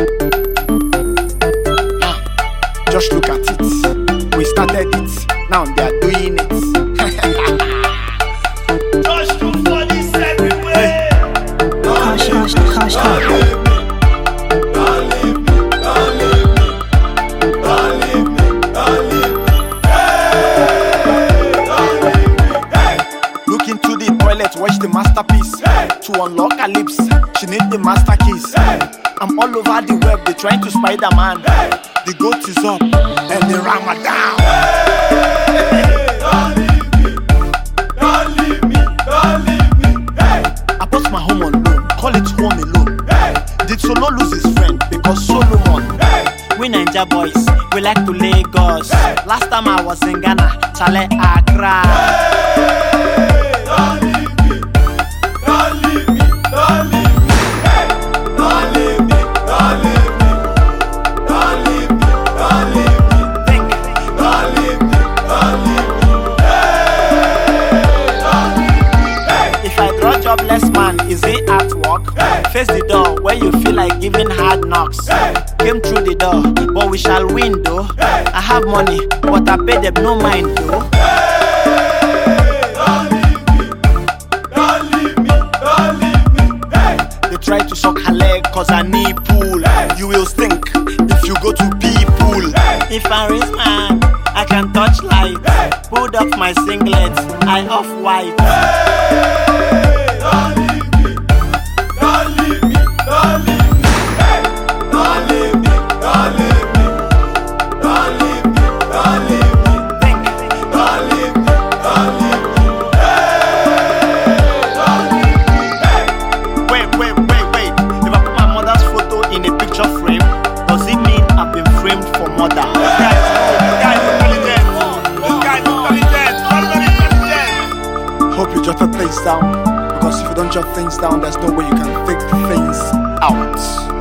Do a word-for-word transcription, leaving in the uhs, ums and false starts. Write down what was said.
Just look at it. We started it. Now they are doing it. Just look for this everywhere. Hey. Kosh, kosh, kosh, kosh. Watch the masterpiece. Hey. To unlock her lips, she need the master keys. Hey. I'm all over the web, they trying to Spider-Man. Hey. The goat is up, and the Ramadan. Hey. Don't leave me, don't leave me, don't leave me. Hey. I bought my home on loan, call it home alone. Hey. Did Solo lose his friend because Solomon? Hey. We Ninja boys, we like to Lagos. Hey. Last time I was in Ghana, Chale Accra. Hey. Don't leave me. Don't leave me, don't leave me, hey! Don't leave me, don't leave me, don't leave me, don't leave me, think, don't leave me, don't leave me, hey! Don't leave me, hey! If I draw jobless man, is it at work? Hey. Face the door where you feel like giving hard knocks. Hey. Came through the door, but we shall win though. Hey. I have money, but I pay them no mind though. Hey. Try to suck her leg cause I need pool. Hey. You will stink if you go to pee pool. Hey. If I raise man, I can touch light. Hey. Pulled up my singlet, I off white. Hey. Don't leave me, don't leave me, don't leave me. Hey. Don't leave me, don't leave me, don't leave me, don't leave me. Think, don't leave me, don't leave me. Hey. Don't leave me, hey. Wait, wait, wait. In a picture frame, does it mean I've been framed for murder? This guy is intelligent. This guy is intelligent. Hope you jotted things down, because if you don't jot things down, there's no way you can figure things out.